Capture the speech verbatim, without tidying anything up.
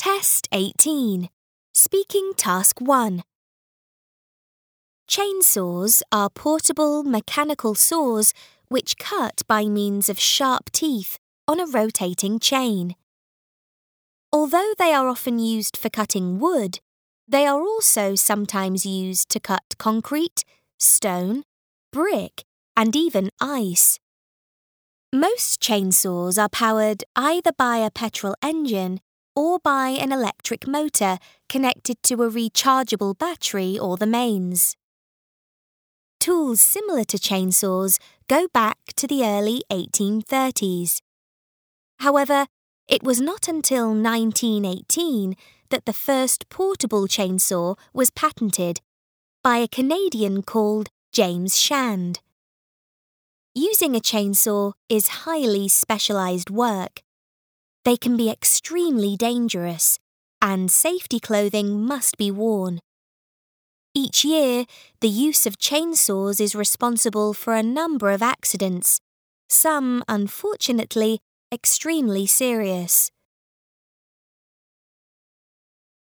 Test eighteen. Speaking Task one. Chainsaws are portable mechanical saws which cut by means of sharp teeth on a rotating chain. Although they are often used for cutting wood, they are also sometimes used to cut concrete, stone, brick, and even ice. Most chainsaws are powered either by a petrol engine or by an electric motor connected to a rechargeable battery or the mains. Tools similar to chainsaws go back to the early eighteen thirties. However, it was not until nineteen eighteen that the first portable chainsaw was patented by a Canadian called James Shand. Using a chainsaw is highly specialized work. They can be extremely dangerous, and safety clothing must be worn. Each year, the use of chainsaws is responsible for a number of accidents, some, unfortunately, extremely serious.